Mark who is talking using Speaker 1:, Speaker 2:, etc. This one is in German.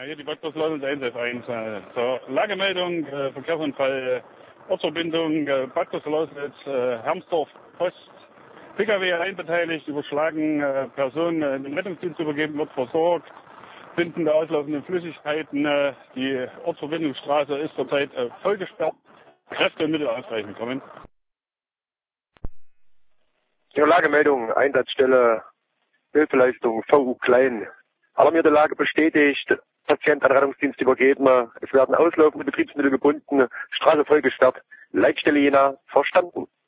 Speaker 1: Hier die Backbusleitung 1F1. Lagemeldung, Verkehrsunfall, Ortsverbindung, Backbusleitung, Hermsdorf, Post, PKW einbeteiligt, überschlagen, Person in den Rettungsdienst übergeben, wird versorgt, Finden der auslaufenden Flüssigkeiten, die Ortsverbindungsstraße ist zurzeit voll gesperrt, Kräfte und Mittel ausreichend kommen.
Speaker 2: Ja, Lagemeldung, Einsatzstelle, Hilfeleistung, VU Klein. Alarmierte Lage bestätigt, Patient an Rettungsdienst übergeben, es werden auslaufende Betriebsmittel gebunden, Straße voll gesperrt, Leitstelle Jena verstanden.